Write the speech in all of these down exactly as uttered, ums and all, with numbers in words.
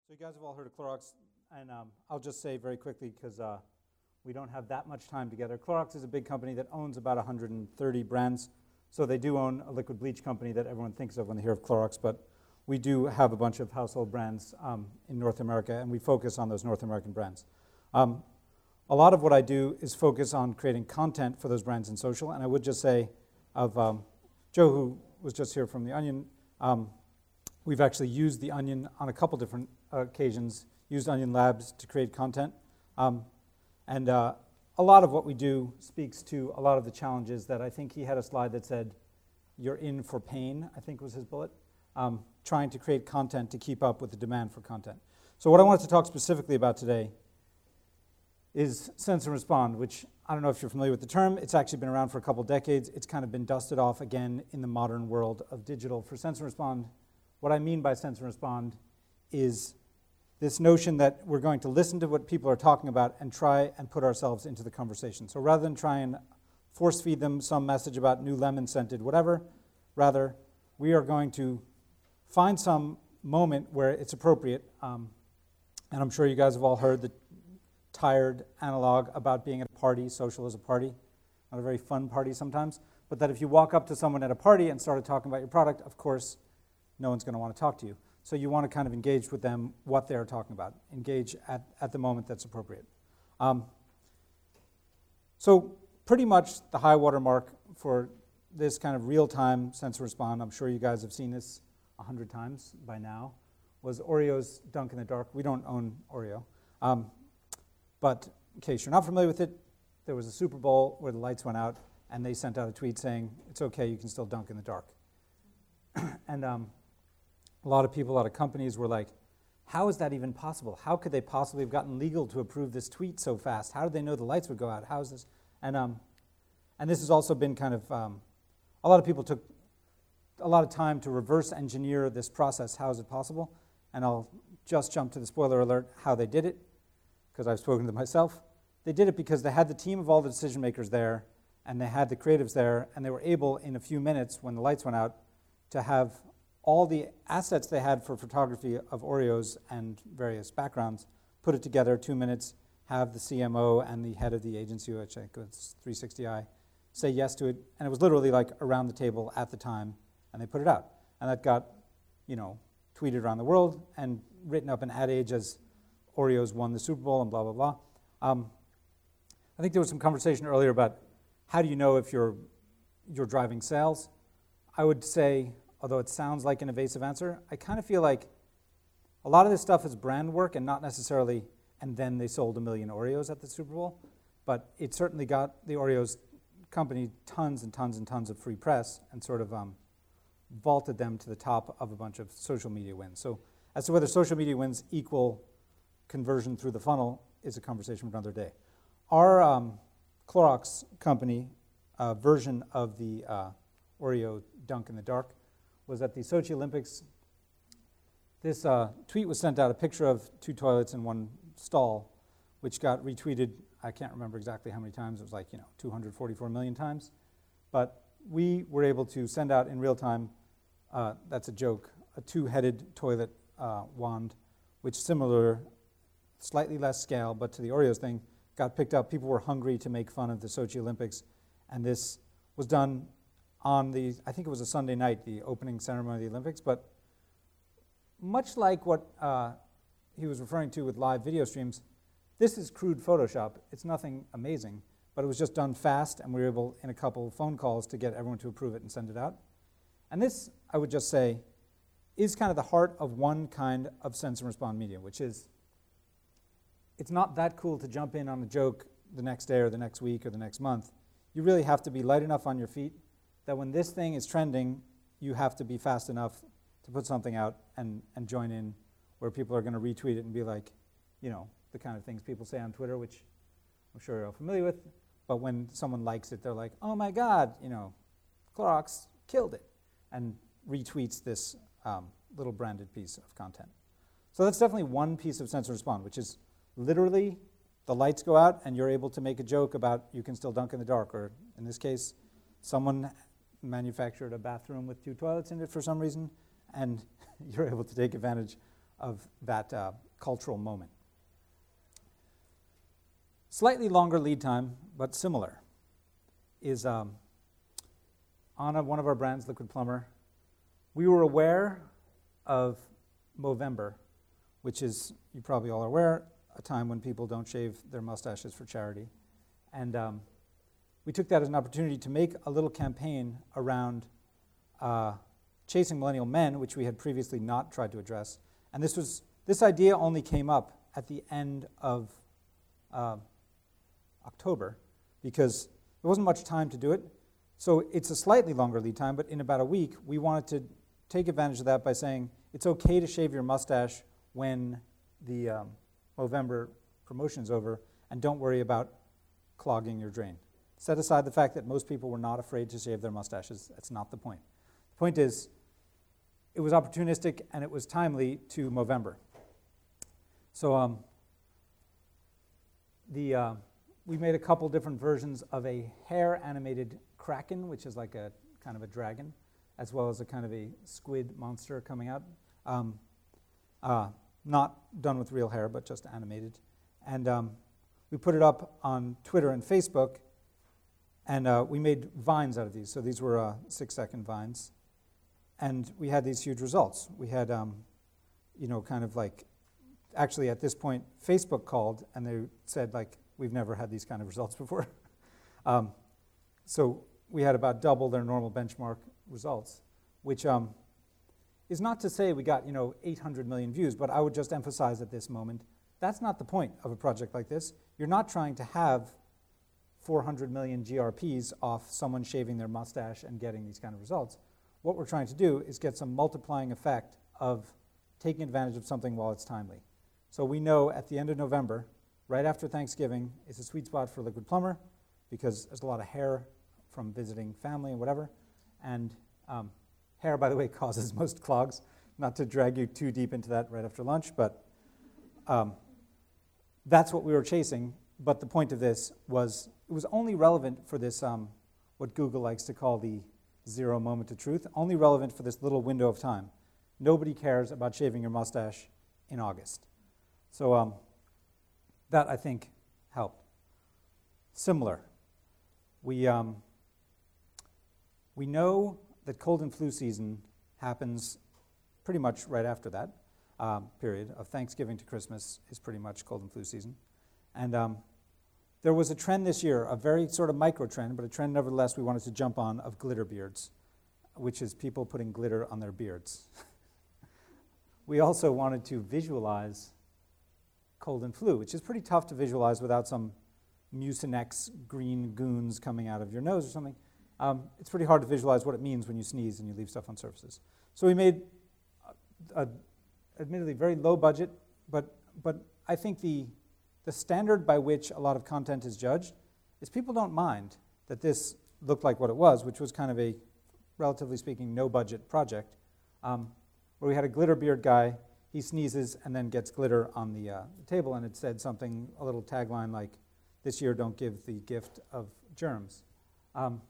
So you guys have all heard of Clorox, and um, I'll just say very quickly because uh, we don't have that much time together. Clorox is a big company that owns about one hundred thirty brands. So they do own a liquid bleach company that everyone thinks of when they hear of Clorox, but we do have a bunch of household brands um, in North America, and we focus on those North American brands. Um, a lot of what I do is focus on creating content for those brands in social, and I would just say of um, Joe, who was just here from The Onion, um, we've actually used The Onion on a couple different occasions, used Onion Labs to create content. Um, and uh, a lot of what we do speaks to a lot of the challenges that I think he had a slide that said, you're in for pain, I think was his bullet, um, trying to create content to keep up with the demand for content. So what I wanted to talk specifically about today is Sense and Respond, which I don't know if you're familiar with the term. It's actually been around for a couple decades. It's kind of been dusted off again in the modern world of digital. For Sense and Respond, what I mean by Sense and Respond is this notion that we're going to listen to what people are talking about and try and put ourselves into the conversation. So rather than try and force feed them some message about new lemon scented whatever, rather we are going to find some moment where it's appropriate. Um, and I'm sure you guys have all heard the tired analog about being at a party, social as a party, not a very fun party sometimes, but that if you walk up to someone at a party and started talking about your product, of course, no one's going to want to talk to you. So you want to kind of engage with them what they're talking about, engage at, at the moment that's appropriate. Um, so pretty much the high water mark for this kind of real-time Sense and Respond, I'm sure you guys have seen this a hundred times by now, was Oreo's Dunk in the Dark. We don't own Oreo. Um, but in case you're not familiar with it, there was a Super Bowl where the lights went out and they sent out a tweet saying, it's okay, you can still dunk in the dark. and um, a lot of people, a lot of companies were like, how is that even possible? How could they possibly have gotten legal to approve this tweet so fast? How did they know the lights would go out? How is this? And um, and this has also been kind of, um, a lot of people took a lot of time to reverse engineer this process. How is it possible? And I'll just jump to the spoiler alert, how they did it, because I've spoken to them myself. They did it because they had the team of all the decision makers there, and they had the creatives there, and they were able, in a few minutes when the lights went out, to have all the assets they had for photography of Oreos and various backgrounds, put it together, two minutes, have the C M O and the head of the agency, which I think was three sixty i, say yes to it, and it was literally like around the table at the time, and they put it out. And that got, you know, tweeted around the world and written up in Ad Age as Oreos won the Super Bowl and blah, blah, blah. Um, I think there was some conversation earlier about how do you know if you're, you're driving sales. I would say, although it sounds like an evasive answer, I kind of feel like a lot of this stuff is brand work and not necessarily, and then they sold a million Oreos at the Super Bowl, but it certainly got the Oreos company tons and tons and tons of free press and sort of um, vaulted them to the top of a bunch of social media wins. So as to whether social media wins equal conversion through the funnel is a conversation for another day. Our um, Clorox company uh, version of the uh, Oreo Dunk in the Dark was at the Sochi Olympics. This uh, tweet was sent out, a picture of two toilets in one stall, which got retweeted, I can't remember exactly how many times, it was like, you know, two hundred forty-four million times. But we were able to send out in real time, uh, that's a joke, a two-headed toilet uh, wand, which similar, slightly less scale, but to the Oreos thing, got picked up. People were hungry to make fun of the Sochi Olympics, and this was done on the, I think it was a Sunday night, the opening ceremony of the Olympics, but much like what uh, he was referring to with live video streams, this is crude Photoshop. It's nothing amazing, but it was just done fast, and we were able, in a couple of phone calls, to get everyone to approve it and send it out. And this, I would just say, is kind of the heart of one kind of Sense and Respond media, which is, it's not that cool to jump in on a joke the next day or the next week or the next month. You really have to be light enough on your feet that when this thing is trending, you have to be fast enough to put something out and, and join in where people are going to retweet it and be like, you know, the kind of things people say on Twitter, which I'm sure you're all familiar with, but when someone likes it, they're like, oh my God, you know, Clorox killed it, and retweets this um, little branded piece of content. So that's definitely one piece of Sense and Respond, which is literally the lights go out and you're able to make a joke about you can still dunk in the dark, or in this case, someone manufactured a bathroom with two toilets in it for some reason, and you're able to take advantage of that uh, cultural moment. Slightly longer lead time, but similar, is um, on a, one of our brands, Liquid Plumber. We were aware of Movember, which is, you probably all are aware, a time when people don't shave their mustaches for charity. And um, we took that as an opportunity to make a little campaign around uh, chasing millennial men, which we had previously not tried to address. And this was this idea only came up at the end of uh, October, because there wasn't much time to do it. So it's a slightly longer lead time, but in about a week, we wanted to take advantage of that by saying it's okay to shave your mustache when the um, Movember promotion is over, and don't worry about clogging your drain. Set aside the fact that most people were not afraid to shave their mustaches. That's not the point. The point is, it was opportunistic and it was timely to Movember. So um, the uh, we made a couple different versions of a hair animated kraken, which is like a kind of a dragon, as well as a kind of a squid monster coming out. Um, uh, not done with real hair, but just animated. And um, we put it up on Twitter and Facebook, and uh, we made vines out of these. So these were uh, six-second vines. And we had these huge results. We had, um, you know, kind of like, actually at this point, Facebook called, and they said, like, we've never had these kind of results before. um, so we had about double their normal benchmark results, which um, is not to say we got, you know, eight hundred million views, but I would just emphasize at this moment, that's not the point of a project like this. You're not trying to have four hundred million G R Ps off someone shaving their mustache and getting these kind of results. What we're trying to do is get some multiplying effect of taking advantage of something while it's timely. So we know at the end of November, right after Thanksgiving, is a sweet spot for Liquid Plumber because there's a lot of hair from visiting family and whatever. And um, hair, by the way, causes most clogs. Not to drag you too deep into that right after lunch, but um, that's what we were chasing. But the point of this was, it was only relevant for this, um, what Google likes to call the zero moment of truth, only relevant for this little window of time. Nobody cares about shaving your mustache in August. So um, that, I think, helped. Similar. We, um, we know that cold and flu season happens pretty much right after that um, period of Thanksgiving to Christmas is pretty much cold and flu season. And um, there was a trend this year, a very sort of micro trend, but a trend nevertheless we wanted to jump on, of glitter beards, which is people putting glitter on their beards. We also wanted to visualize cold and flu, which is pretty tough to visualize without some Mucinex green goons coming out of your nose or something. Um, it's pretty hard to visualize what it means when you sneeze and you leave stuff on surfaces. So we made, a, a, admittedly, very low budget, but but I think the the standard by which a lot of content is judged is people don't mind that this looked like what it was, which was kind of a, relatively speaking, no-budget project, um, where we had a glitter beard guy. He sneezes and then gets glitter on the, uh, the table, and it said something, a little tagline like, "This year don't give the gift of germs." Um,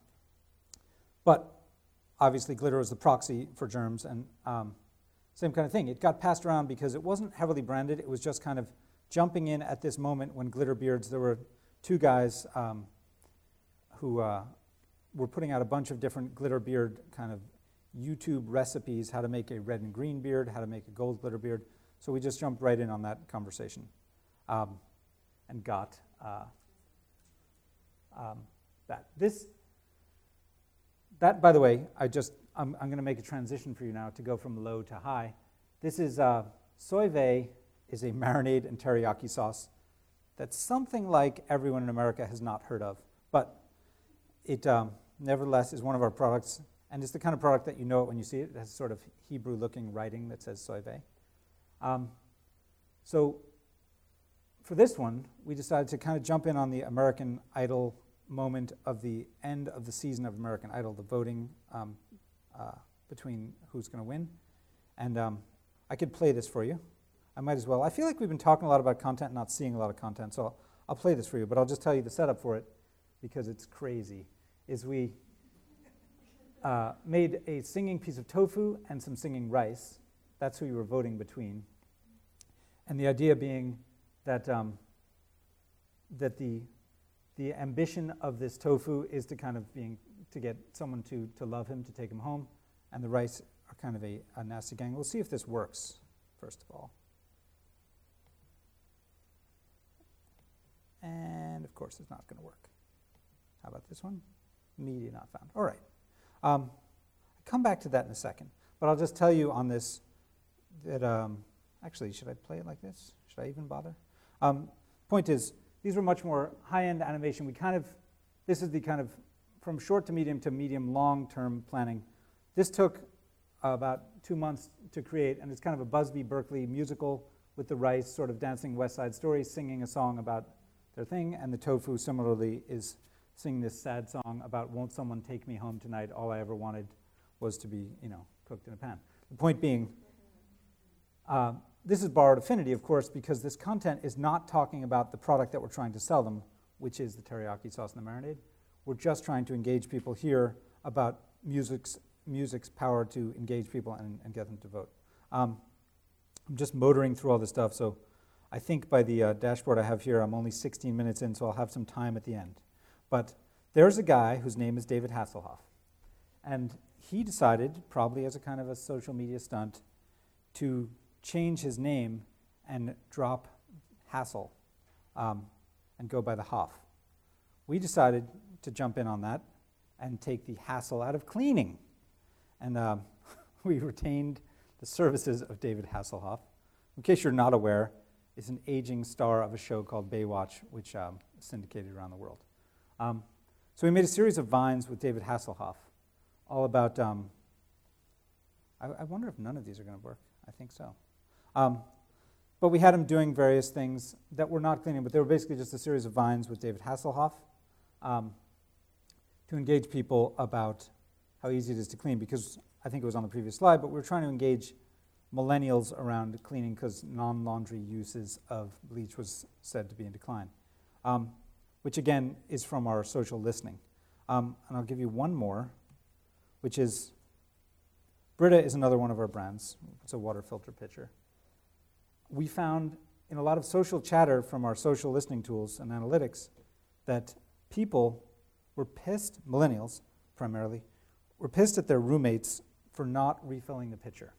but obviously glitter is the proxy for germs, and um, same kind of thing. It got passed around because it wasn't heavily branded. It was just kind of jumping in at this moment when glitter beards, there were two guys um, who uh, were putting out a bunch of different glitter beard kind of YouTube recipes, how to make a red and green beard, how to make a gold glitter beard. So we just jumped right in on that conversation um, and got uh, um, that. This, that, by the way, I just, I'm, I'm going to make a transition for you now to go from low to high. This is uh, soy vey is a marinade and teriyaki sauce that's something like everyone in America has not heard of, but it um, nevertheless is one of our products. And it's the kind of product that you know it when you see it. It has sort of Hebrew-looking writing that says soy vey. Um, so for this one, we decided to kind of jump in on the American Idol moment of the end of the season of American Idol, the voting um, uh, between who's going to win. And um, I could play this for you. I might as well. I feel like we've been talking a lot about content and not seeing a lot of content, so I'll, I'll play this for you, but I'll just tell you the setup for it because it's crazy, is we Uh, made a singing piece of tofu and some singing rice. That's who you were voting between. And the idea being that um, that the the ambition of this tofu is to kind of being to get someone to to love him, to take him home, and the rice are kind of a, a nasty gang. We'll see if this works, first of all. And of course, it's not going to work. How about this one? Media not found. All right. Um, I'll come back to that in a second. But I'll just tell you on this that, um, actually, should I play it like this? Should I even bother? Um, point is, these were much more high-end animation. We kind of, this is the kind of, from short to medium to medium long-term planning. This took uh, about two months to create, and it's kind of a Busby Berkeley musical with the rice sort of dancing West Side Story, singing a song about their thing, and the tofu similarly is singing this sad song about won't someone take me home tonight, all I ever wanted was to be, you know, cooked in a pan. The point being, uh, this is borrowed affinity, of course, because this content is not talking about the product that we're trying to sell them, which is the teriyaki sauce and the marinade. We're just trying to engage people here about music's, music's power to engage people and, and get them to vote. Um, I'm just motoring through all this stuff, so I think by the uh, dashboard I have here, I'm only sixteen minutes in, so I'll have some time at the end. But there's a guy whose name is David Hasselhoff, and he decided, probably as a kind of a social media stunt, to change his name and drop Hassel um, and go by the Hoff. We decided to jump in on that and take the hassle out of cleaning. And um, we retained the services of David Hasselhoff. In case you're not aware, is an aging star of a show called Baywatch, which um, is syndicated around the world. Um, so we made a series of vines with David Hasselhoff, all about, um, I, I wonder if none of these are going to work. I think so. Um, but we had him doing various things that were not cleaning, but they were basically just a series of vines with David Hasselhoff um, to engage people about how easy it is to clean, because I think it was on the previous slide, but we were trying to engage millennials around cleaning because non-laundry uses of bleach was said to be in decline, um, which again is from our social listening. Um, and I'll give you one more, which is, Brita is another one of our brands. It's a water filter pitcher. We found in a lot of social chatter from our social listening tools and analytics that people were pissed, millennials primarily, were pissed at their roommates for not refilling the pitcher.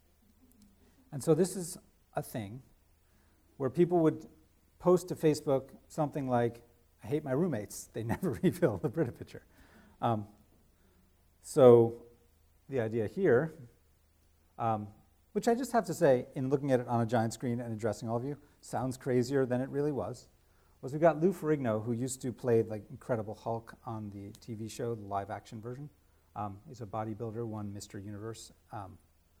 And so this is a thing where people would post to Facebook something like, I hate my roommates, they never refill the Brita pitcher. Um, so the idea here, um, which I just have to say, in looking at it on a giant screen and addressing all of you, sounds crazier than it really was, was we got Lou Ferrigno, who used to play like Incredible Hulk on the T V show, the live action version. Um, he's a bodybuilder, won Mister Universe. Um,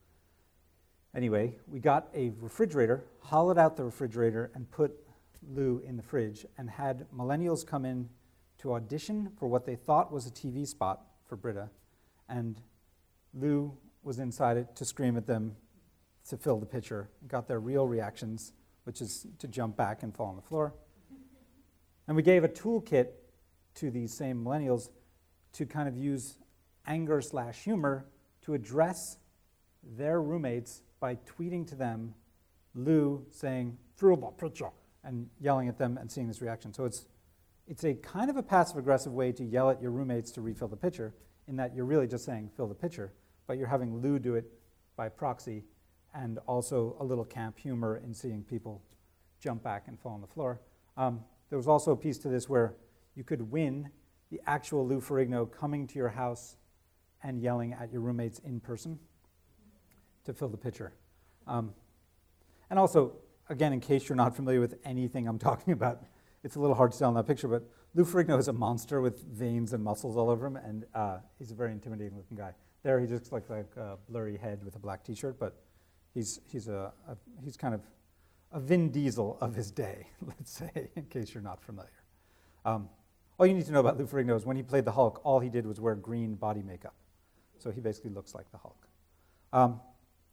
Anyway, we got a refrigerator, hollowed out the refrigerator, and put Lou in the fridge, and had millennials come in to audition for what they thought was a T V spot for Brita, and Lou was inside it to scream at them to fill the pitcher, got their real reactions, which is to jump back and fall on the floor. And we gave a toolkit to these same millennials to kind of use anger slash humor to address their roommates by tweeting to them, Lou saying, fill the pitcher, and yelling at them and seeing this reaction. So it's it's a kind of a passive-aggressive way to yell at your roommates to refill the pitcher, in that you're really just saying, fill the pitcher, but you're having Lou do it by proxy, and also a little camp humor in seeing people jump back and fall on the floor. Um, there was also a piece to this where you could win the actual Lou Ferrigno coming to your house and yelling at your roommates in person to fill the pitcher. Um, and also, again, in case you're not familiar with anything I'm talking about, it's a little hard to tell in that picture, but Lou Ferrigno is a monster with veins and muscles all over him, and uh, he's a very intimidating looking guy. There he just looks like a blurry head with a black t-shirt, but he's he's a, a he's kind of a Vin Diesel of his day, let's say, in case you're not familiar. Um, all you need to know about Lou Ferrigno is when he played the Hulk, all he did was wear green body makeup. So he basically looks like the Hulk. Um,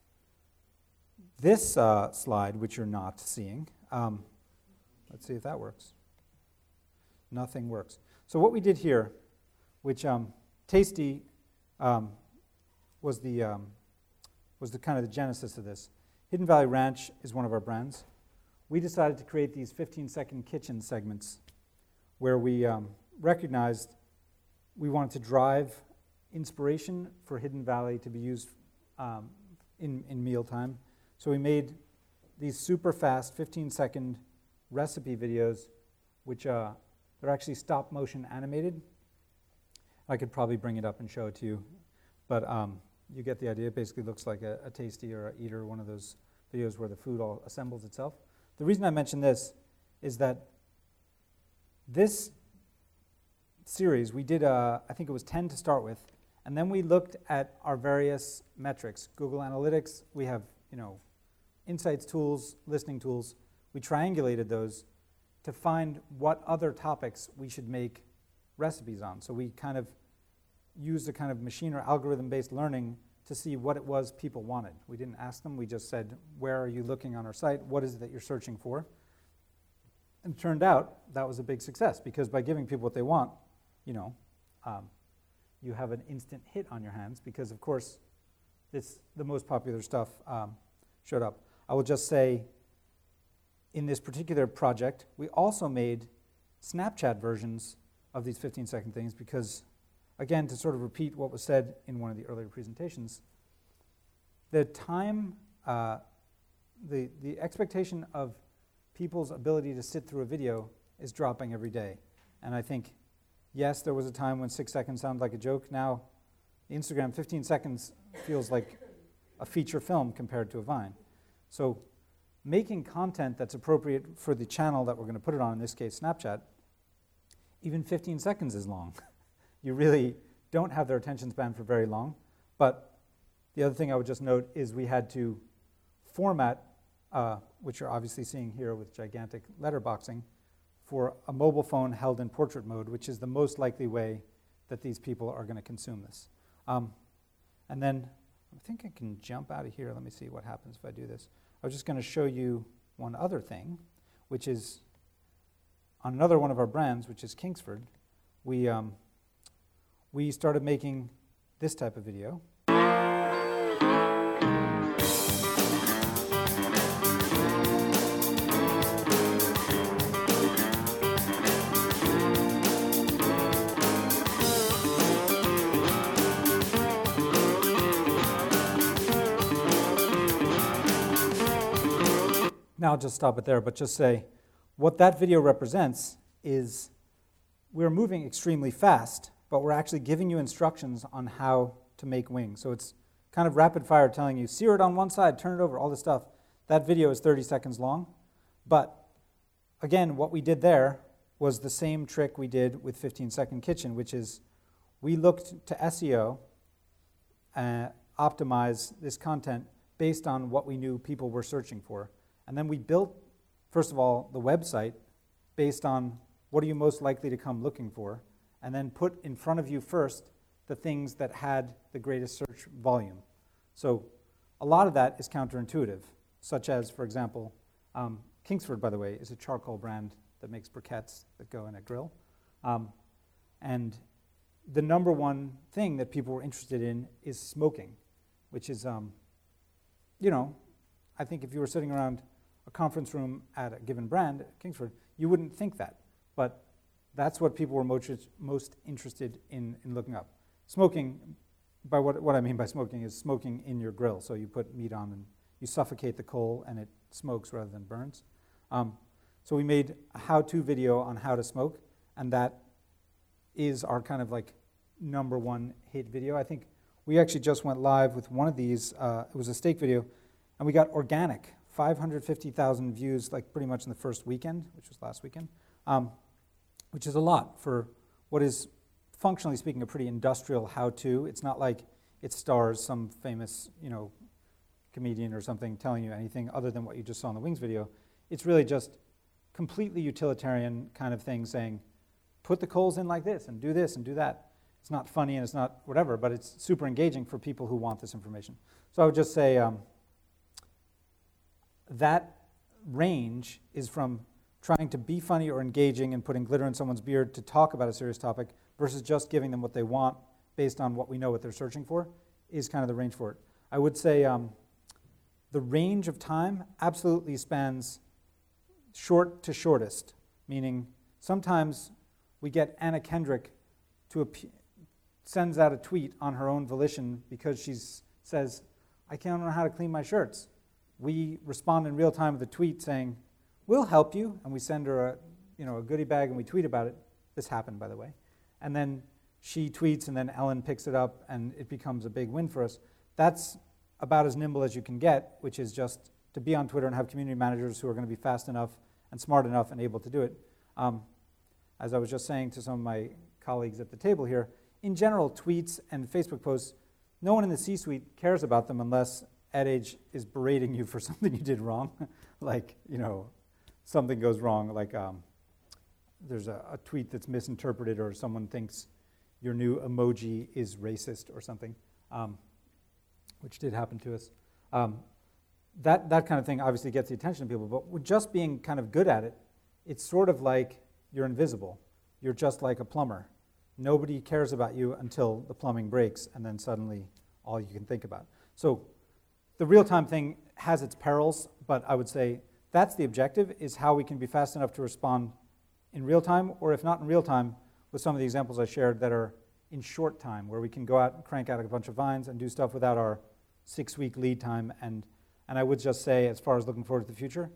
This uh, slide, which you're not seeing, um, let's see if that works. Nothing works. So what we did here, which um, Tasty um, was the um, was the kind of the genesis of this. Hidden Valley Ranch is one of our brands. we decided to create these fifteen second kitchen segments where we um, recognized we wanted to drive inspiration for Hidden Valley to be used um, in, in mealtime. So we made these super fast fifteen second recipe videos, which uh, they're actually stop motion animated. I could probably bring it up and show it to you, but um, you get the idea. It basically looks like a, a Tasty or a Eater, one of those videos where the food all assembles itself. The reason I mention this is that this series, we did, uh, I think it was ten to start with, and then we looked at our various metrics. Google Analytics, we have, you know, insights tools, listening tools. We triangulated those to find what other topics we should make recipes on. So we kind of used a kind of machine or algorithm-based learning to see what it was people wanted. We didn't ask them, we just said, where are you looking on our site? What is it that you're searching for? And it turned out that was a big success, because by giving people what they want, you know, um, you have an instant hit on your hands, because of course, this, the most popular stuff um, showed up. I will just say, in this particular project, we also made Snapchat versions of these fifteen second things, because again, to sort of repeat what was said in one of the earlier presentations, the time, uh, the, the expectation of people's ability to sit through a video is dropping every day. And I think, yes, there was a time when six seconds sounded like a joke. Now, Instagram, fifteen seconds feels like a feature film compared to a Vine. So making content that's appropriate for the channel that we're going to put it on, in this case, Snapchat, even fifteen seconds is long. You really don't have their attention span for very long. But the other thing I would just note is we had to format, uh, which you're obviously seeing here with gigantic letterboxing, for a mobile phone held in portrait mode, which is the most likely way that these people are going to consume this. Um, and then I think I can jump out of here. Let me see what happens if I do this. I was just going to show you one other thing, which is on another one of our brands, which is Kingsford, we, um, we started making this type of video. Now I'll just stop it there, but just say what that video represents is we're moving extremely fast, but we're actually giving you instructions on how to make wings. So it's kind of rapid fire telling you, sear it on one side, turn it over, all this stuff. That video is thirty seconds long. But again, what we did there was the same trick we did with fifteen second Kitchen, which is we looked to S E O, uh, optimize this content based on what we knew people were searching for. And then we built, first of all, the website based on what are you most likely to come looking for, and then put in front of you first the things that had the greatest search volume. So a lot of that is counterintuitive, such as, for example, um, Kingsford, by the way, is a charcoal brand that makes briquettes that go in a grill. Um, and the number one thing that people were interested in is smoking, which is, um, you know, I think if you were sitting around a conference room at a given brand, Kingsford, you wouldn't think that. But that's what people were most, most interested in, in looking up. Smoking, by what, what I mean by smoking is smoking in your grill. So you put meat on and you suffocate the coal and it smokes rather than burns. Um, so we made a how-to video on how to smoke, and that is our kind of like number one hit video. I think we actually just went live with one of these. Uh, it was a steak video, and we got organic, five hundred fifty thousand views, like pretty much in the first weekend, which was last weekend, um, which is a lot for what is, functionally speaking, a pretty industrial how-to. It's not like it stars some famous, you know, comedian or something telling you anything other than what you just saw in the Wings video. It's really just completely utilitarian kind of thing saying, put the coals in like this and do this and do that. It's not funny and it's not whatever, but it's super engaging for people who want this information. So I would just say, um, that range is from trying to be funny or engaging and putting glitter in someone's beard to talk about a serious topic versus just giving them what they want based on what we know what they're searching for is kind of the range for it. I would say um, the range of time absolutely spans short to shortest, meaning sometimes we get Anna Kendrick to ap- sends out a tweet on her own volition because she says, I can't know how to clean my shirts. We respond in real time with a tweet saying, we'll help you, and we send her a, you know, a goodie bag and we tweet about it. This happened, by the way. And then she tweets and then Ellen picks it up and it becomes a big win for us. That's about as nimble as you can get, which is just to be on Twitter and have community managers who are going to be fast enough and smart enough and able to do it. Um, as I was just saying to some of my colleagues at the table here, in general, tweets and Facebook posts, no one in the C-suite cares about them unless Ad Age is berating you for something you did wrong. Like, you know, something goes wrong, like um, there's a, a tweet that's misinterpreted or someone thinks your new emoji is racist or something, um, which did happen to us. Um, that, that kind of thing obviously gets the attention of people, but with just being kind of good at it, it's sort of like you're invisible. You're just like a plumber. Nobody cares about you until the plumbing breaks, and then suddenly all you can think about. So the real-time thing has its perils, but I would say that's the objective, is how we can be fast enough to respond in real time, or if not in real time, with some of the examples I shared that are in short time, where we can go out and crank out a bunch of vines and do stuff without our six-week lead time. And, and I would just say, as far as looking forward to the future,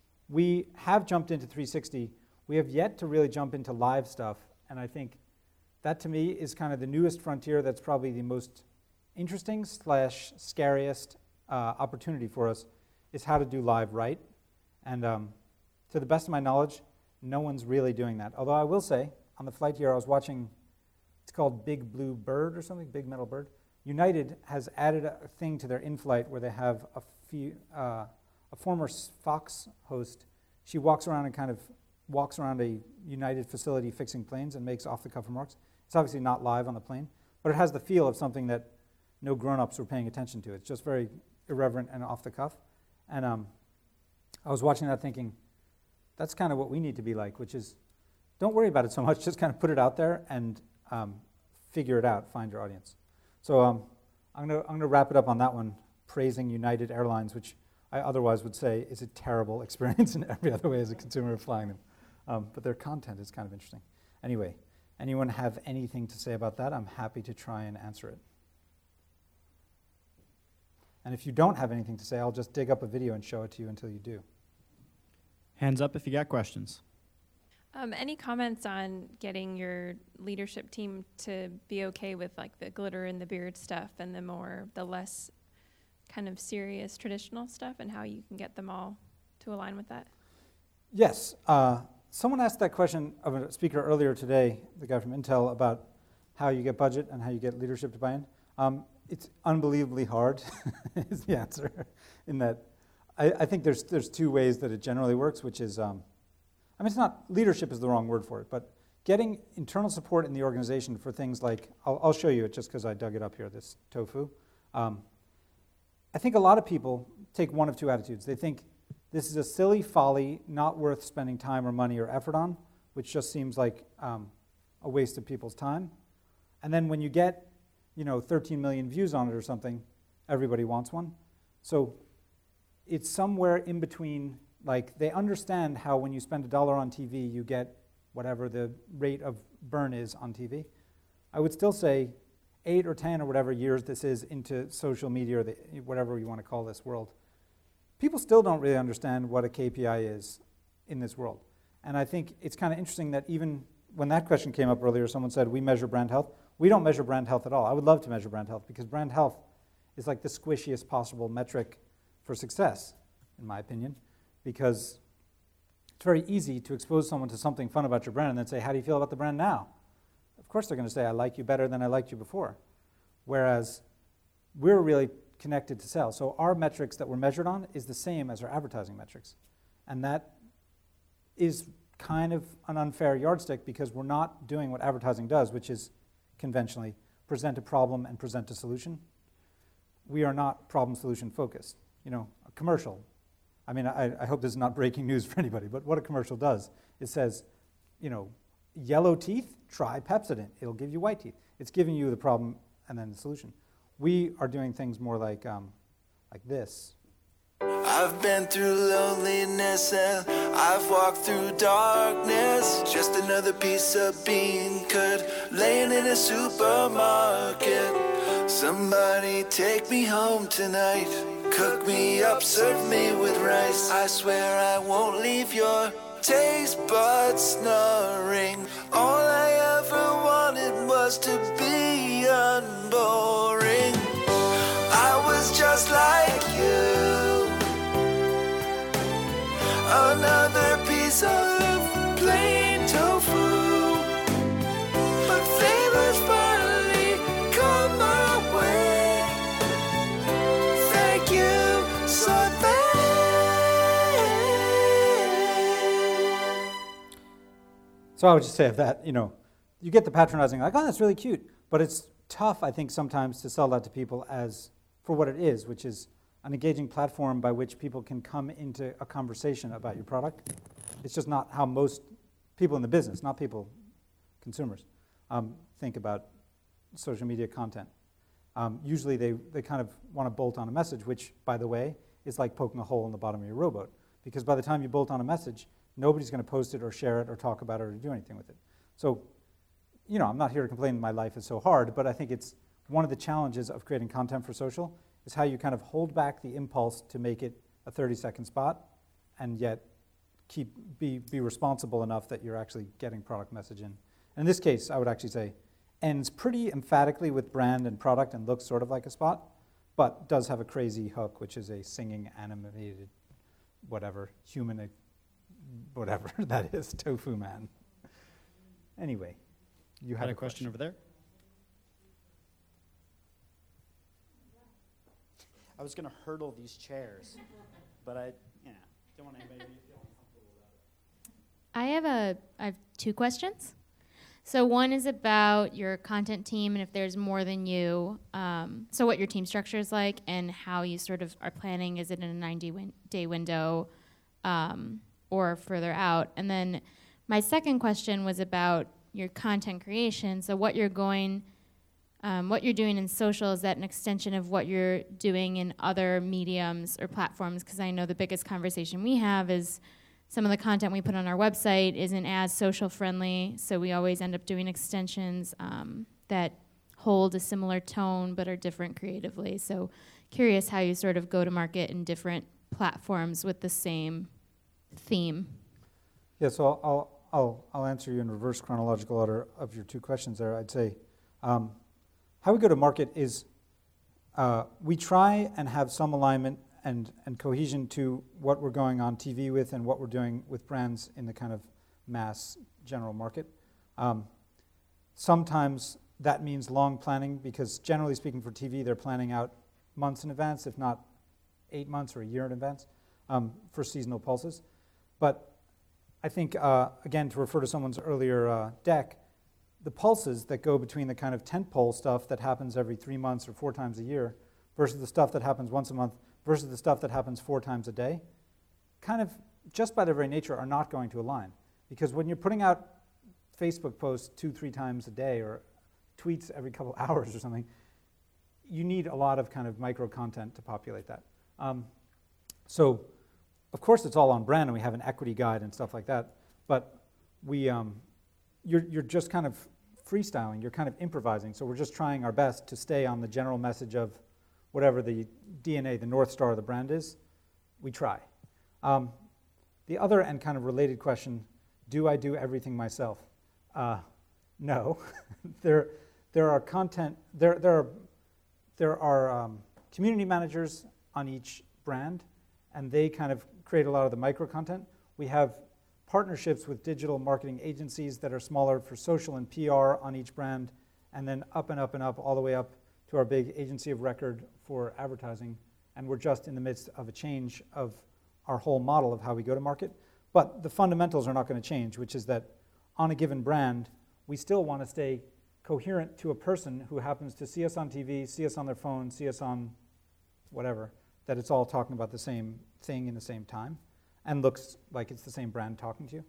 we have jumped into three sixty. We have yet to really jump into live stuff, and I think that to me is kind of the newest frontier that's probably the most interesting slash scariest uh, opportunity for us, is how to do live right. And um, to the best of my knowledge, no one's really doing that. Although I will say, on the flight here, I was watching, it's called Big Blue Bird or something, Big Metal Bird. United has added a thing to their in-flight where they have a, few, uh, a former Fox host. She walks around and kind of walks around a United facility fixing planes and makes off-the-cuff remarks. It's obviously not live on the plane, but it has the feel of something that no grown-ups were paying attention to. It's just very irreverent and off-the-cuff. And um, I was watching that thinking, that's kind of what we need to be like, which is, don't worry about it so much, just kind of put it out there and um, figure it out, find your audience. So um, I'm going to I'm going to wrap it up on that one, praising United Airlines, which I otherwise would say is a terrible experience in every other way as a consumer of flying them. Um, but their content is kind of interesting. Anyway, anyone have anything to say about that? I'm happy to try and answer it. And if you don't have anything to say, I'll just dig up a video and show it to you until you do. Hands up if you got questions. Um, any comments on getting your leadership team to be okay with like the glitter and the beard stuff and the more, the less kind of serious traditional stuff, and how you can get them all to align with that? Yes. Uh, someone asked that question of a speaker earlier today, the guy from Intel, about how you get budget and how you get leadership to buy in. Um, it's unbelievably hard, is the answer, in that I, I think there's there's two ways that it generally works, which is, um, I mean, it's not, leadership is the wrong word for it, but getting internal support in the organization for things like, I'll, I'll show you it just because I dug it up here, this tofu. Um, I think a lot of people take one of two attitudes. They think this is a silly folly, not worth spending time or money or effort on, which just seems like um, a waste of people's time. And then when you get, you know, thirteen million views on it or something, everybody wants one. So it's somewhere in between, like they understand how when you spend a dollar on T V, you get whatever the rate of burn is on T V. I would still say eight or ten or whatever years this is into social media or the, whatever you want to call this world, people still don't really understand what a K P I is in this world. And I think it's kind of interesting that even when that question came up earlier, someone said, we measure brand health. We don't measure brand health at all. I would love to measure brand health because brand health is like the squishiest possible metric for success, in my opinion, because it's very easy to expose someone to something fun about your brand and then say, how do you feel about the brand now? Of course they're going to say, I like you better than I liked you before. Whereas we're really connected to sales. So our metrics that we're measured on is the same as our advertising metrics. And that is kind of an unfair yardstick because we're not doing what advertising does, which is conventionally present a problem and present a solution. We are not problem-solution focused. You know, a commercial. I mean, I, I hope this is not breaking news for anybody, but what a commercial does, it says, you know, yellow teeth, try Pepsodent. It'll give you white teeth. It's giving you the problem and then the solution. We are doing things more like um, like this. I've been through loneliness and I've walked through darkness. Just another piece of bean curd laying in a supermarket. Somebody take me home tonight. Cook me up, serve me with rice. I swear I won't leave your taste buds snoring. All I ever wanted was to be unboring. I was just like you, another piece of plain tofu, but flavors finally come my way. Thank you, sorbet. So I would just say of that, you know, you get the patronizing, like, oh, that's really cute, but it's tough, I think, sometimes to sell that to people as for what it is, which is an engaging platform by which people can come into a conversation about your product. It's just not how most people in the business, not people, consumers, um, think about social media content. Um, usually they, they kind of want to bolt on a message, which, by the way, is like poking a hole in the bottom of your rowboat. Because by the time you bolt on a message, nobody's going to post it or share it or talk about it or do anything with it. So, you know, I'm not here to complain that my life is so hard, but I think it's one of the challenges of creating content for social is how you kind of hold back the impulse to make it a thirty-second spot and yet keep be, be responsible enough that you're actually getting product message in. And in this case, I would actually say ends pretty emphatically with brand and product and looks sort of like a spot, but does have a crazy hook, which is a singing, animated, whatever, human, whatever that is, tofu man. Anyway, you had Got a a question over there? I was going to hurdle these chairs, but I, yeah, don't want anybody to feel uncomfortable about it. I have a I have two questions. So one is about your content team and if there's more than you. Um, so what your team structure is like and how you sort of are planning. Is it in a ninety win- day window um, or further out? And then my second question was about your content creation. So what you're going, um, what you're doing in social, is that an extension of what you're doing in other mediums or platforms? Because I know the biggest conversation we have is some of the content we put on our website isn't as social friendly, so we always end up doing extensions um, that hold a similar tone but are different creatively. So curious how you sort of go to market in different platforms with the same theme. Yeah, so I'll, I'll, I'll, I'll answer you in reverse chronological order of your two questions there. I'd say um, how we go to market is uh, we try and have some alignment and, and cohesion to what we're going on T V with and what we're doing with brands in the kind of mass general market. Um, sometimes that means long planning because generally speaking for T V, they're planning out months in advance, if not eight months or a year in advance um, for seasonal pulses. But I think, uh, again, to refer to someone's earlier uh, deck, the pulses that go between the kind of tentpole stuff that happens every three months or four times a year versus the stuff that happens once a month versus the stuff that happens four times a day, kind of, just by their very nature, are not going to align. Because when you're putting out Facebook posts two, three times a day or tweets every couple hours or something, you need a lot of kind of micro content to populate that. Um, so, of course, it's all on brand, and we have an equity guide and stuff like that, but we, um, you're, you're just kind of freestyling, you're kind of improvising, so we're just trying our best to stay on the general message of whatever the D N A, the North Star of the brand is, we try. Um, the other and kind of related question, do I do everything myself? Uh, no. there, there are content, there, there are, there are um, community managers on each brand, and they kind of create a lot of the micro content. We have partnerships with digital marketing agencies that are smaller for social and P R on each brand, and then up and up and up, all the way up to our big agency of record for advertising, and we're just in the midst of a change of our whole model of how we go to market. But the fundamentals are not going to change, which is that on a given brand, we still want to stay coherent to a person who happens to see us on T V, see us on their phone, see us on whatever, that it's all talking about the same thing in the same time and looks like it's the same brand talking to you.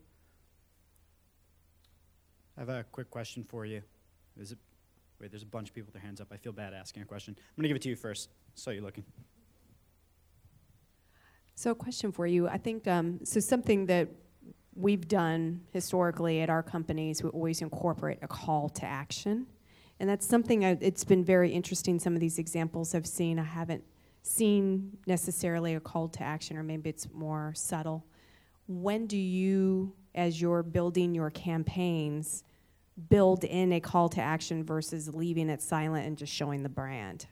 I have a quick question for you. Is it Wait, there's a bunch of people with their hands up. I feel bad asking a question. I'm going to give it to you first. Saw you looking. So a question for you. I think, um, so something that we've done historically at our companies, we always incorporate a call to action. And that's something, I, it's been very interesting, some of these examples I've seen. I haven't seen necessarily a call to action, or maybe it's more subtle. When do you, as you're building your campaigns, build in a call to action versus leaving it silent and just showing the brand?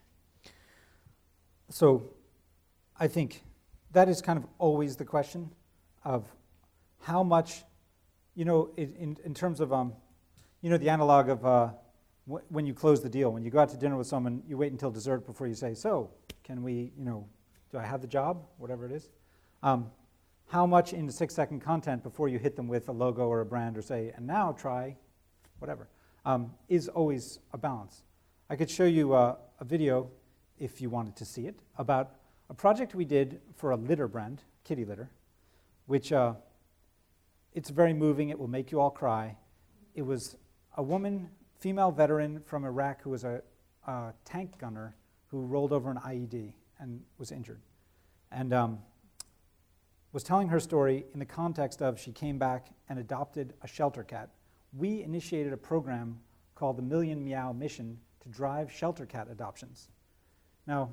So I think that is kind of always the question of how much, you know, in, in terms of, um, you know, the analog of uh, wh- when you close the deal. When you go out to dinner with someone, you wait until dessert before you say, so, can we, you know, do I have the job? Whatever it is. Um, how much in six-second content before you hit them with a logo or a brand or say, and now try whatever, um, is always a balance. I could show you uh, a video, if you wanted to see it, about a project we did for a litter brand, kitty litter, which uh, it's very moving. It will make you all cry. It was a woman, female veteran from Iraq who was a, a tank gunner who rolled over an I E D and was injured. And um, was telling her story in the context of she came back and adopted a shelter cat. We initiated a program called the Million Meow Mission to drive shelter cat adoptions. Now,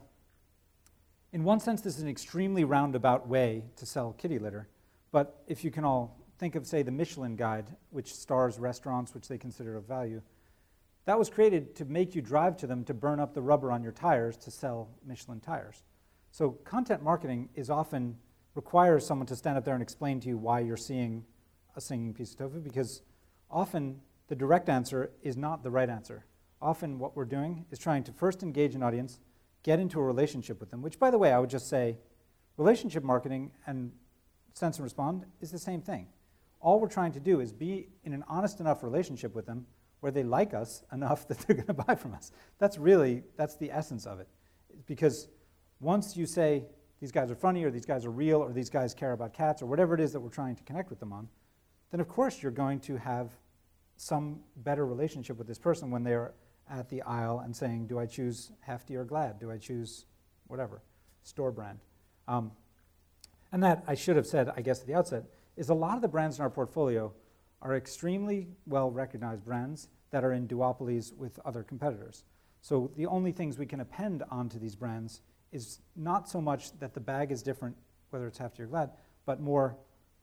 in one sense, this is an extremely roundabout way to sell kitty litter, but if you can all think of, say, the Michelin Guide, which stars restaurants which they consider of value, that was created to make you drive to them to burn up the rubber on your tires to sell Michelin tires. So content marketing is often requires someone to stand up there and explain to you why you're seeing a singing piece of tofu, because often the direct answer is not the right answer. Often what we're doing is trying to first engage an audience, get into a relationship with them, which, by the way, I would just say relationship marketing and sense and respond is the same thing. All we're trying to do is be in an honest enough relationship with them where they like us enough that they're going to buy from us. That's really, that's the essence of it. Because once you say, these guys are funny, or these guys are real, or these guys care about cats, or whatever it is that we're trying to connect with them on, then of course you're going to have some better relationship with this person when they're at the aisle and saying, do I choose Hefty or Glad? Do I choose whatever, store brand? Um, and that, I should have said, I guess at the outset, is a lot of the brands in our portfolio are extremely well-recognized brands that are in duopolies with other competitors. So the only things we can append onto these brands is not so much that the bag is different, whether it's Hefty or Glad, but more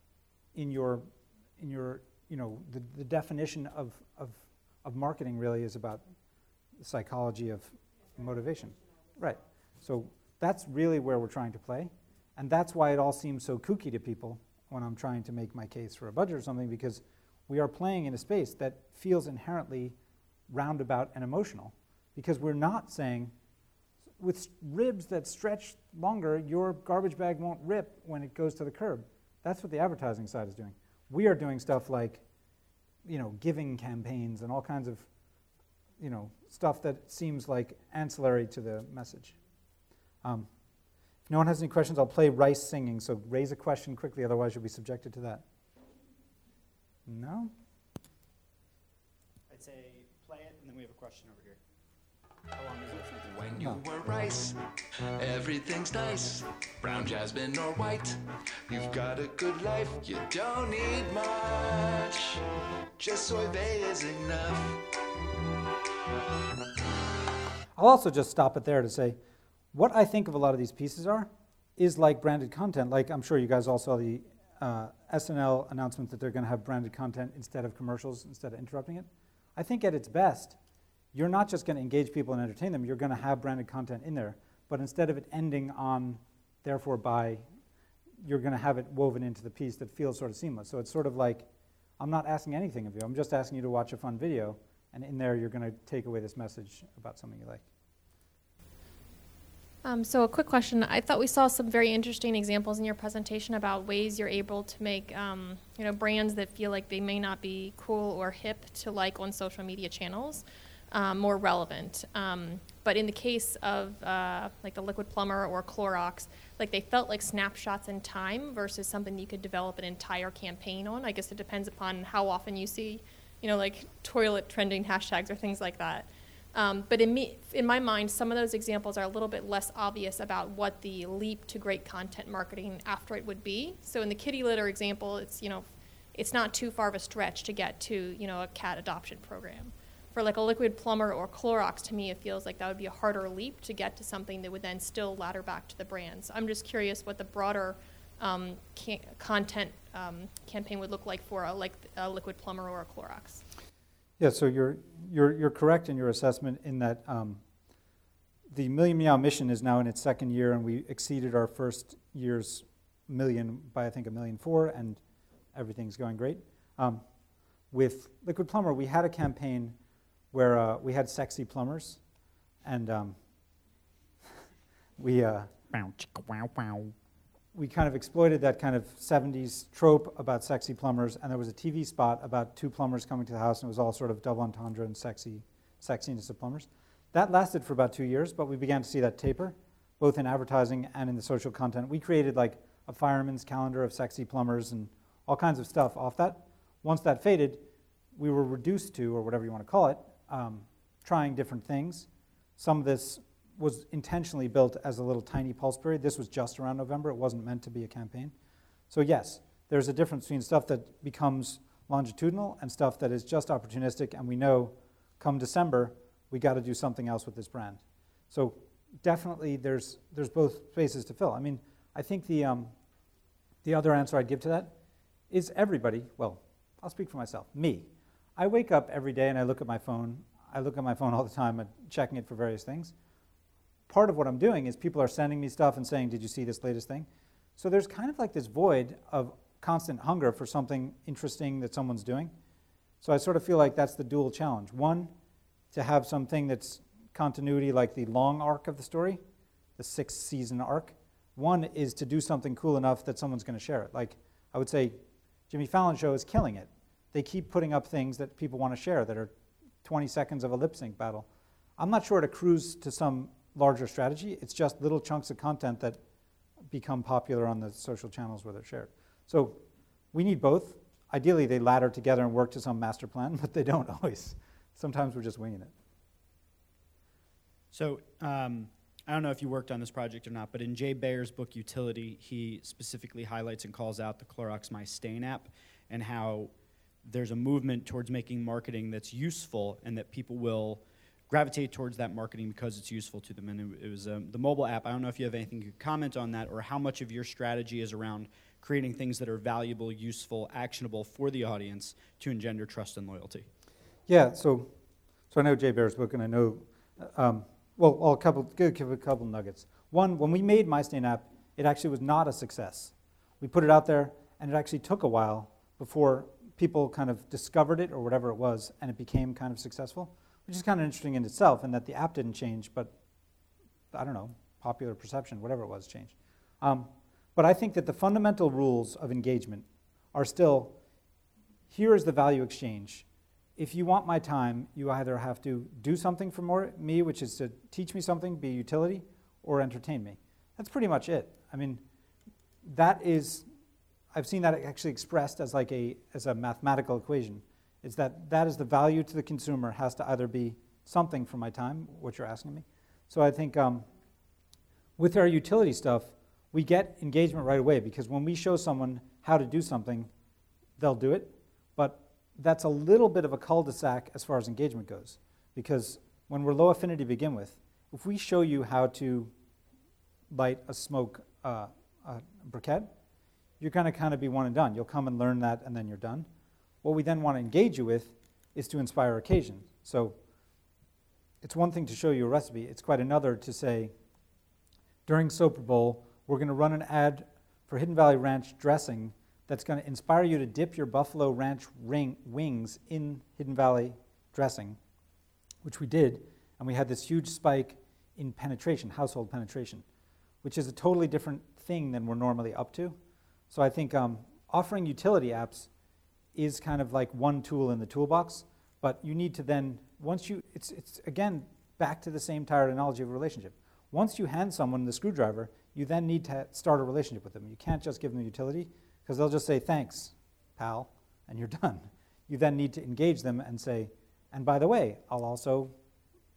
in your, in your, you know, the, the definition of, of, of marketing really is about the psychology of motivation. Right. So that's really where we're trying to play. And that's why it all seems so kooky to people when I'm trying to make my case for a budget or something, because we are playing in a space that feels inherently roundabout and emotional, because we're not saying, with ribs that stretch longer, your garbage bag won't rip when it goes to the curb. That's what the advertising side is doing. We are doing stuff like, you know, giving campaigns and all kinds of, you know, stuff that seems like ancillary to the message. Um, if no one has any questions, I'll play Rice singing, so raise a question quickly, otherwise you'll be subjected to that. No? I'd say play it, and then we have a question over here. How long is it? When you were rice, everything's nice. Brown jasmine or white, you've got a good life. You don't need much, just soy vey is enough. I'll also just stop it there to say, what I think of a lot of these pieces are, is like branded content. Like I'm sure you guys all saw the uh, S N L announcement that they're going to have branded content instead of commercials, instead of interrupting it. I think at its best, you're not just going to engage people and entertain them, you're going to have branded content in there, but instead of it ending on, therefore by, you're going to have it woven into the piece that feels sort of seamless. So it's sort of like, I'm not asking anything of you, I'm just asking you to watch a fun video, and in there you're going to take away this message about something you like. Um, so a quick question. I thought we saw some very interesting examples in your presentation about ways you're able to make um, you know, brands that feel like they may not be cool or hip to like on social media channels. Um, more relevant. Um, but in the case of uh, like the Liquid Plumber or Clorox, like they felt like snapshots in time versus something you could develop an entire campaign on. I guess it depends upon how often you see, you know, like toilet trending hashtags or things like that. Um, but in me, in my mind, some of those examples are a little bit less obvious about what the leap to great content marketing after it would be. So in the kitty litter example, it's, you know, it's not too far of a stretch to get to, you know, a cat adoption program. For like a Liquid Plumber or Clorox, to me, it feels like that would be a harder leap to get to something that would then still ladder back to the brands. I'm just curious what the broader um, ca- content um, campaign would look like for a, like a Liquid Plumber or a Clorox. Yeah, so you're you're you're correct in your assessment in that um, the Million Meow mission is now in its second year, and we exceeded our first year's million by I think a million four, and everything's going great. Um, with Liquid Plumber, we had a campaign where uh, we had sexy plumbers, and um, we uh, we kind of exploited that kind of seventies trope about sexy plumbers, and there was a T V spot about two plumbers coming to the house, and it was all sort of double entendre and sexy sexiness of plumbers. That lasted for about two years, but we began to see that taper, both in advertising and in the social content. We created like a fireman's calendar of sexy plumbers and all kinds of stuff off that. Once that faded, we were reduced to, or whatever you want to call it, um, trying different things. Some of this was intentionally built as a little tiny pulse period. This was just around November. It wasn't meant to be a campaign. So yes, there's a difference between stuff that becomes longitudinal and stuff that is just opportunistic, and we know come December, we got to do something else with this brand. So definitely there's there's both spaces to fill. I mean, I think the um, the other answer I'd give to that is everybody, well, I'll speak for myself, me. I wake up every day and I look at my phone. I look at my phone all the time and checking it for various things. Part of what I'm doing is people are sending me stuff and saying, did you see this latest thing? So there's kind of like this void of constant hunger for something interesting that someone's doing. So I sort of feel like that's the dual challenge. One, to have something that's continuity like the long arc of the story, the six season arc. One is to do something cool enough that someone's going to share it. Like I would say Jimmy Fallon show is killing it. They keep putting up things that people want to share that are twenty seconds of a lip sync battle. I'm not sure it accrues to some larger strategy. It's just little chunks of content that become popular on the social channels where they're shared. So we need both. Ideally, they ladder together and work to some master plan, but they don't always. Sometimes we're just winging it. So um, I don't know if you worked on this project or not, but in Jay Bayer's book Utility, he specifically highlights and calls out the Clorox My Stain app and how there's a movement towards making marketing that's useful and that people will gravitate towards that marketing because it's useful to them. And it, it was um, the mobile app. I don't know if you have anything you could comment on that or how much of your strategy is around creating things that are valuable, useful, actionable for the audience to engender trust and loyalty. Yeah, so so I know Jay Bayer's book, and I know, um, well, I'll couple, give a couple nuggets. One, when we made My Stain app, it actually was not a success. We put it out there, and it actually took a while before people kind of discovered it or whatever it was, and it became kind of successful, which is kind of interesting in itself, in that the app didn't change, but I don't know, popular perception, whatever it was, changed. Um, but I think that the fundamental rules of engagement are still, here is the value exchange. If you want my time, you either have to do something for more, me, which is to teach me something, be a utility, or entertain me. That's pretty much it. I mean, that is, I've seen that actually expressed as like a as a mathematical equation. Is that that is the value to the consumer has to either be something for my time, what you're asking me. So I think um, with our utility stuff, we get engagement right away because when we show someone how to do something, they'll do it. But that's a little bit of a cul-de-sac as far as engagement goes. Because when we're low affinity to begin with, if we show you how to light a smoke uh, a briquette, you're going to kind of be one and done. You'll come and learn that, and then you're done. What we then want to engage you with is to inspire occasion. So it's one thing to show you a recipe. It's quite another to say, during Super Bowl, we're going to run an ad for Hidden Valley Ranch dressing that's going to inspire you to dip your Buffalo Ranch ring, wings in Hidden Valley dressing, which we did, and we had this huge spike in penetration, household penetration, which is a totally different thing than we're normally up to. So I think um, offering utility apps is kind of like one tool in the toolbox, but you need to then, once you, it's, it's again, back to the same tired analogy of a relationship. Once you hand someone the screwdriver, you then need to start a relationship with them. You can't just give them utility, because they'll just say, thanks, pal, and you're done. You then need to engage them and say, and by the way, I'll also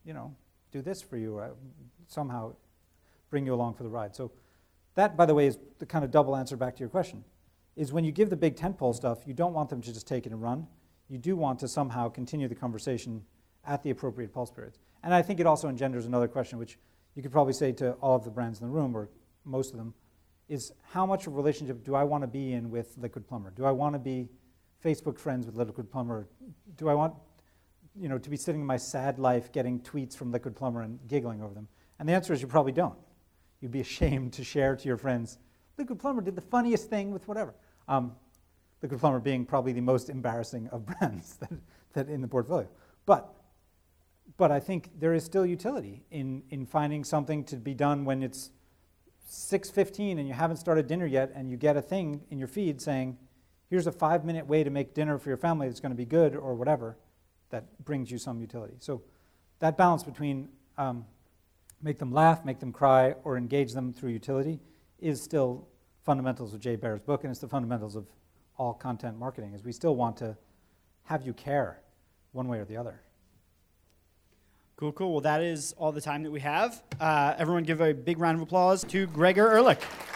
you know, do this for you, or somehow bring you along for the ride. So that, by the way, is the kind of double answer back to your question, is when you give the big tentpole stuff, you don't want them to just take it and run. You do want to somehow continue the conversation at the appropriate pulse periods. And I think it also engenders another question, which you could probably say to all of the brands in the room, or most of them, is how much of a relationship do I want to be in with Liquid Plumber? Do I want to be Facebook friends with Liquid Plumber? Do I want, you know, to be sitting in my sad life getting tweets from Liquid Plumber and giggling over them? And the answer is you probably don't. You'd be ashamed to share to your friends, Liquid Plumber did the funniest thing with whatever. Um, Liquid Plumber being probably the most embarrassing of brands that, that in the portfolio. But but I think there is still utility in, in finding something to be done when it's six fifteen and you haven't started dinner yet, and you get a thing in your feed saying, here's a five-minute way to make dinner for your family that's going to be good or whatever, that brings you some utility. So that balance between um, make them laugh, make them cry, or engage them through utility is still fundamentals of Jay Baer's book, and it's the fundamentals of all content marketing, is we still want to have you care one way or the other. Cool, cool. Well, that is all the time that we have. Uh, everyone give a big round of applause to Gregor Ehrlich.